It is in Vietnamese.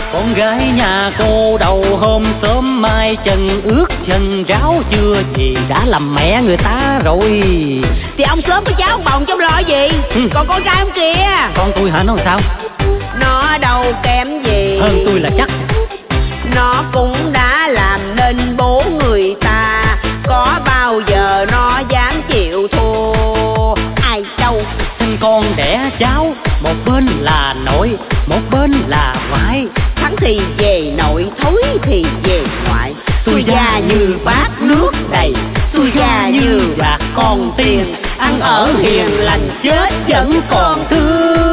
Con gái nhà cô đầu hôm sớm mai chân ướt chân ráo chưa gì đã làm mẹ người ta rồi. Thì ông sớm với cháu bồng trong lo gì. Còn con trai ông kìa. Con tôi hả, nó làm sao? Nó đâu kém gì. Hơn tôi là chắc. Nó cũng đã làm nên bố người ta. Có bao giờ nó dám chịu thua ai đâu. Sinh con đẻ cháu, một bên là nội, một bên là ngoại. Thắng thì về nội, thối thì về ngoại. Tôi già như bát nước đầy, tôi già như bạc còn tiền. Ăn ở hiền lành chết vẫn còn thương.